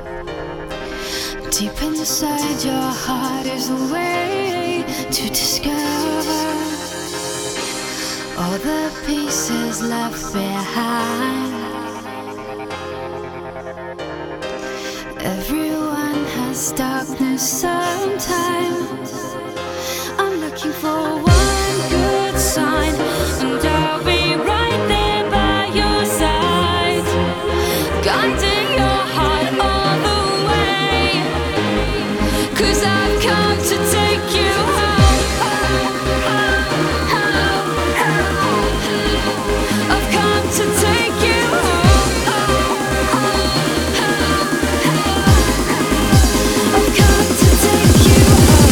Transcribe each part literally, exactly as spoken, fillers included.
Deep inside your heart is a way to discover all the pieces left behind. Everyone has darkness sometimes. I'm looking for one good sign, and I'll be right there by your side, guiding your heart all the way. 'Cause I've come to take you home. I've come to take you home. I've come to take you home.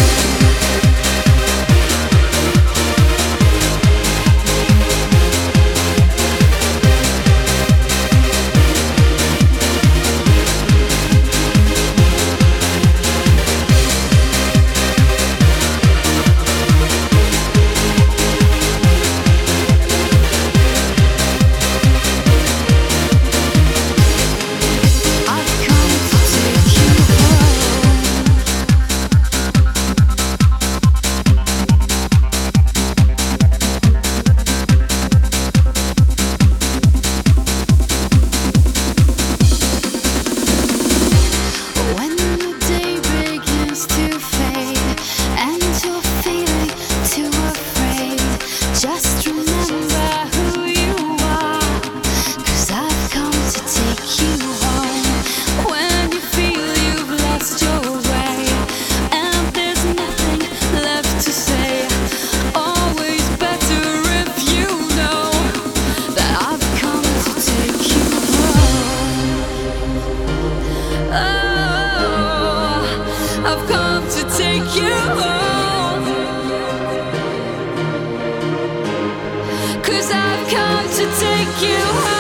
I've come to take you home. 'Cause I've come to take you home.